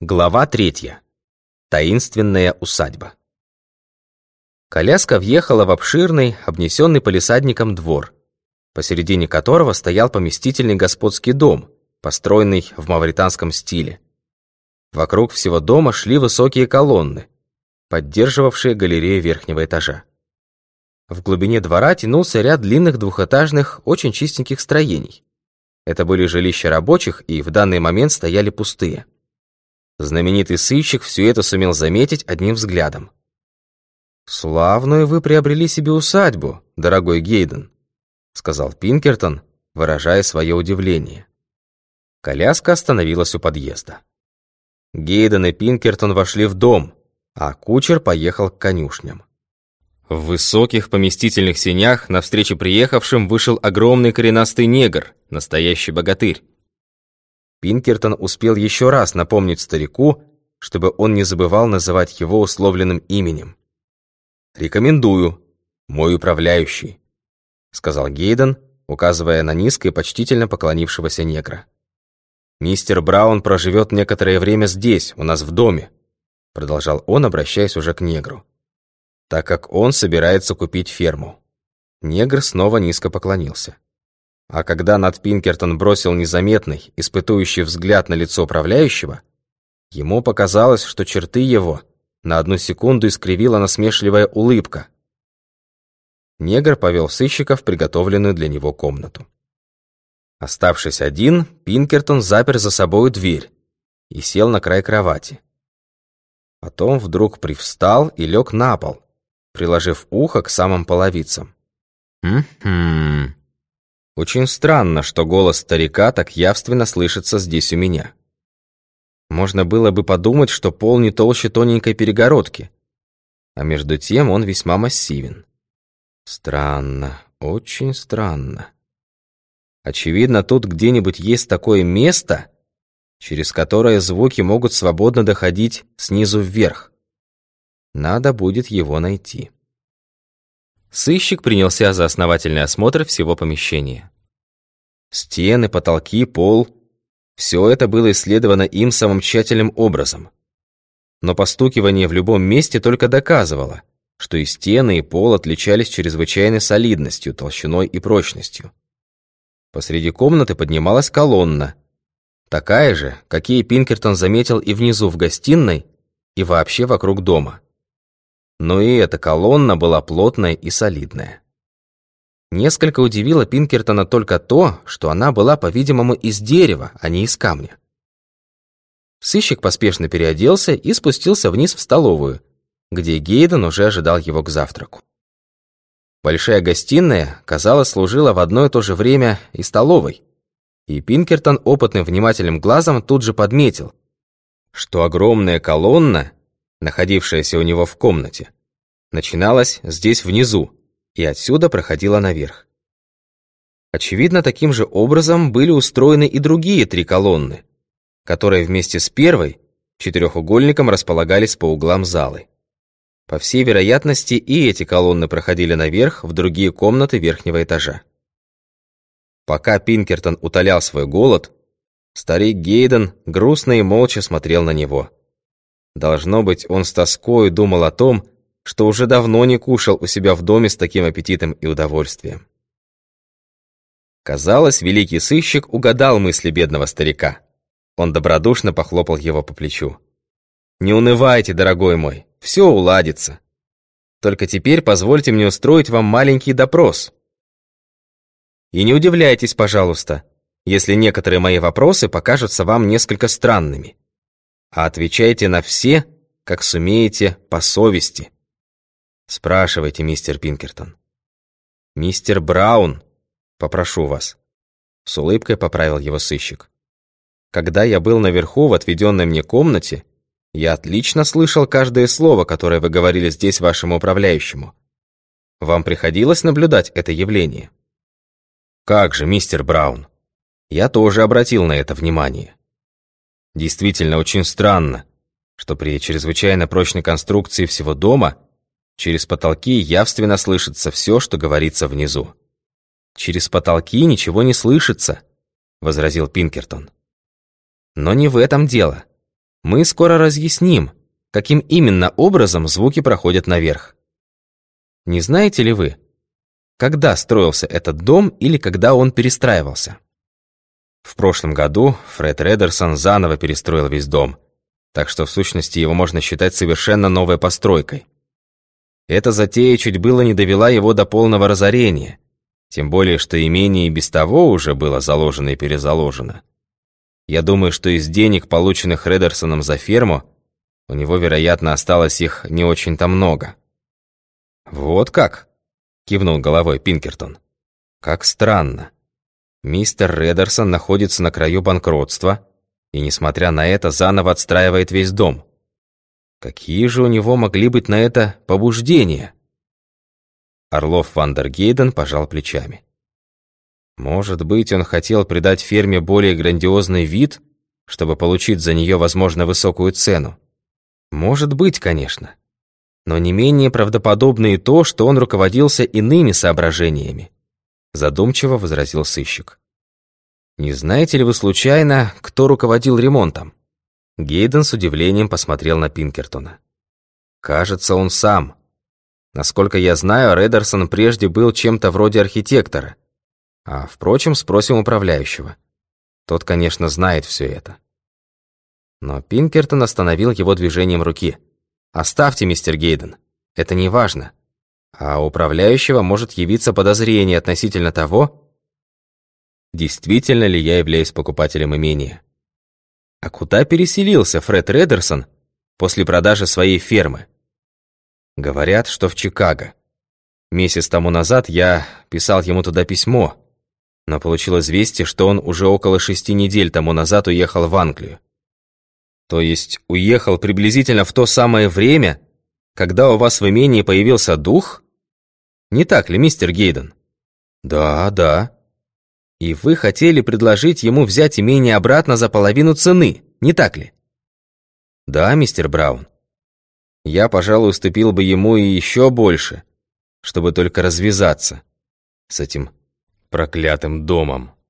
Глава 3. Таинственная усадьба. Коляска въехала в обширный, обнесенный палисадником двор, посередине которого стоял поместительный господский дом, построенный в мавританском стиле. Вокруг всего дома шли высокие колонны, поддерживавшие галерею верхнего этажа. В глубине двора тянулся ряд длинных двухэтажных, очень чистеньких строений. Это были жилища рабочих и в данный момент стояли пустые. Знаменитый сыщик все это сумел заметить одним взглядом. «Славную вы приобрели себе усадьбу, дорогой Гейден», сказал Пинкертон, выражая свое удивление. Коляска остановилась у подъезда. Гейден и Пинкертон вошли в дом, а кучер поехал к конюшням. В высоких поместительных сенях навстречу приехавшим вышел огромный коренастый негр, настоящий богатырь. Пинкертон успел еще раз напомнить старику, чтобы он не забывал называть его условленным именем. «Рекомендую, мой управляющий», — сказал Гейден, указывая на низко и почтительно поклонившегося негра. «Мистер Браун проживет некоторое время здесь, у нас в доме», — продолжал он, обращаясь уже к негру, «так как он собирается купить ферму». Негр снова низко поклонился. А когда Нат Пинкертон бросил незаметный, испытующий взгляд на лицо управляющего, ему показалось, что черты его на одну секунду искривила насмешливая улыбка. Негр повел сыщика в приготовленную для него комнату. Оставшись один, Пинкертон запер за собою дверь и сел на край кровати. Потом вдруг привстал и лег на пол, приложив ухо к самым половицам. Очень странно, что голос старика так явственно слышится здесь у меня. Можно было бы подумать, что пол не толще тоненькой перегородки, а между тем он весьма массивен. Странно, очень странно. Очевидно, тут где-нибудь есть такое место, через которое звуки могут свободно доходить снизу вверх. Надо будет его найти. Сыщик принялся за основательный осмотр всего помещения. Стены, потолки, пол — все это было исследовано им самым тщательным образом. Но постукивание в любом месте только доказывало, что и стены, и пол отличались чрезвычайной солидностью, толщиной и прочностью. Посреди комнаты поднималась колонна, такая же, какие Пинкертон заметил и внизу в гостиной, и вообще вокруг дома. Но и эта колонна была плотная и солидная. Несколько удивило Пинкертона только то, что она была, по-видимому, из дерева, а не из камня. Сыщик поспешно переоделся и спустился вниз в столовую, где Гейден уже ожидал его к завтраку. Большая гостиная, казалось, служила в одно и то же время и столовой, и Пинкертон опытным внимательным глазом тут же подметил, что огромная колонна, находившаяся у него в комнате, начиналась здесь внизу и отсюда проходила наверх. Очевидно, таким же образом были устроены и другие три колонны, которые вместе с первой четырехугольником располагались по углам залы. По всей вероятности, и эти колонны проходили наверх в другие комнаты верхнего этажа. Пока Пинкертон утолял свой голод, старик Гейден грустно и молча смотрел на него. Должно быть, он с тоскою думал о том, что уже давно не кушал у себя в доме с таким аппетитом и удовольствием. Казалось, великий сыщик угадал мысли бедного старика. Он добродушно похлопал его по плечу. «Не унывайте, дорогой мой, все уладится. Только теперь позвольте мне устроить вам маленький допрос. И не удивляйтесь, пожалуйста, если некоторые мои вопросы покажутся вам несколько странными. А отвечайте на все, как сумеете, по совести. Спрашивайте, мистер Пинкертон». «Мистер Браун, попрошу вас», — с улыбкой поправил его сыщик. «Когда я был наверху в отведенной мне комнате, я отлично слышал каждое слово, которое вы говорили здесь вашему управляющему. Вам приходилось наблюдать это явление?» «Как же, мистер Браун, я тоже обратил на это внимание. Действительно очень странно, что при чрезвычайно прочной конструкции всего дома через потолки явственно слышится все, что говорится внизу». «Через потолки ничего не слышится», — возразил Пинкертон. «Но не в этом дело. Мы скоро разъясним, каким именно образом звуки проходят наверх. Не знаете ли вы, когда строился этот дом или когда он перестраивался? В прошлом году Фред Редерсон заново перестроил весь дом, так что в сущности его можно считать совершенно новой постройкой. Эта затея чуть было не довела его до полного разорения, тем более что имение и без того уже было заложено и перезаложено. Я думаю, что из денег, полученных Редерсоном за ферму, у него, вероятно, осталось их не очень-то много. «Вот как?» — кивнул головой Пинкертон. «Как странно. Мистер Редерсон находится на краю банкротства и, несмотря на это, заново отстраивает весь дом. Какие же у него могли быть на это побуждения?» Орлов Вандергейден пожал плечами. «Может быть, он хотел придать ферме более грандиозный вид, чтобы получить за нее, возможно, высокую цену? Может быть, конечно. Но не менее правдоподобно и то, что он руководился иными соображениями», задумчиво возразил сыщик. «Не знаете ли вы случайно, кто руководил ремонтом?» Гейден с удивлением посмотрел на Пинкертона. «Кажется, он сам. Насколько я знаю, Редерсон прежде был чем-то вроде архитектора. А, впрочем, спросим управляющего. Тот, конечно, знает все это». Но Пинкертон остановил его движением руки. «Оставьте, мистер Гейден. Это не важно. А у управляющего может явиться подозрение относительно того, действительно ли я являюсь покупателем имения. А куда переселился Фред Редерсон после продажи своей фермы? Говорят, что в Чикаго. Месяц тому назад я писал ему туда письмо, но получил известие, что он уже около 6 недель тому назад уехал в Англию. То есть уехал приблизительно в то самое время, когда у вас в имении появился дух? Не так ли, мистер Гейден?» «Да, да. И вы хотели предложить ему взять имение обратно за половину цены, не так ли?» «Да, мистер Браун. Я, пожалуй, уступил бы ему и еще больше, чтобы только развязаться с этим проклятым домом».